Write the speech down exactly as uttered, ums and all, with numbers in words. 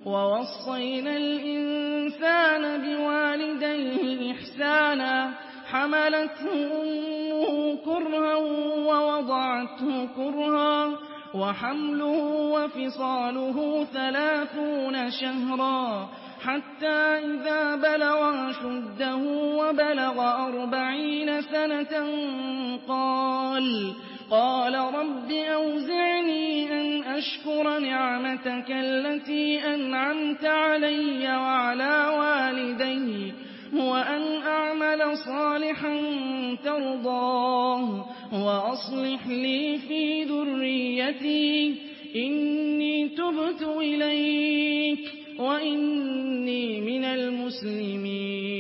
وَوَصَّيْنَا الْإِنسَانَ بِوَالِدَيْهِ إِحْسَانًا حَمَلَتْهُ أُمُّهُ كُرْهًا وَوَضَعَتْهُ كُرْهًا وَحَمْلُهُ وَفِصَالُهُ ثَلَاثُونَ شَهْرًا حَتَّىٰ إِذَا بَلَغَ أَشُدَّهُ وَبَلَغَ أَرْبَعِينَ سَنَةً قَالَ قال رب أوزعني أن أشكر نعمتك التي أنعمت علي وعلى والدي وأن أعمل صالحا ترضاه وأصلح لي في ذريتي إني تبت إليك وإني من المسلمين